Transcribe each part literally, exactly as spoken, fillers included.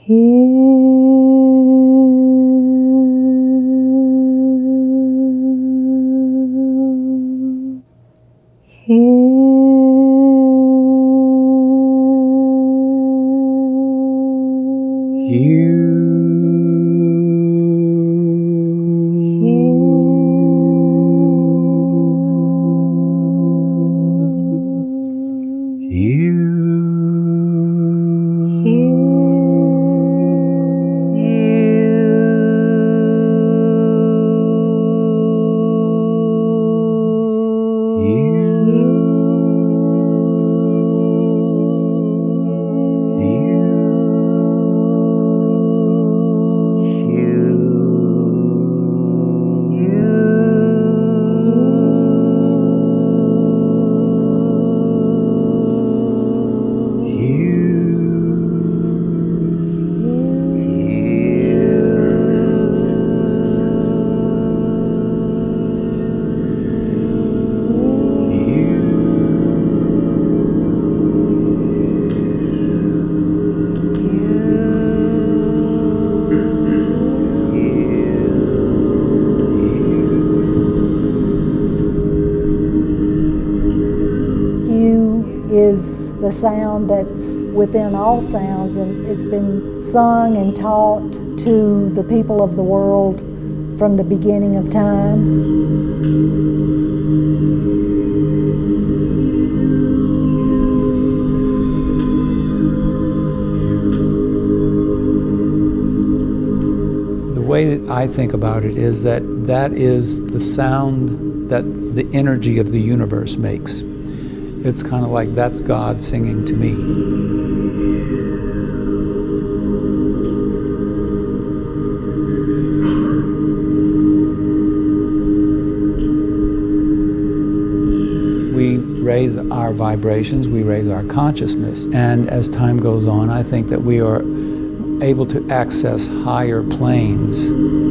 Is the sound that's within all sounds, and it's been sung and taught to the people of the world from the beginning of time. The way that I think about it is that that is the sound that the energy of the universe makes. It's kind of like that's God singing to me. We raise our vibrations, we raise our consciousness, and as time goes on, I think that we are able to access higher planes.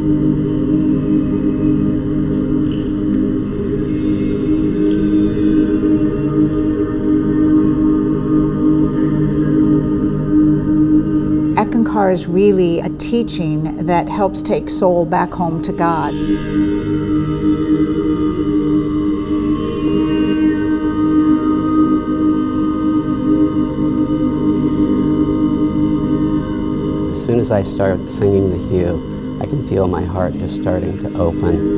Eckankar is really a teaching that helps take soul back home to God. As soon as I start singing the hue, I can feel my heart just starting to open.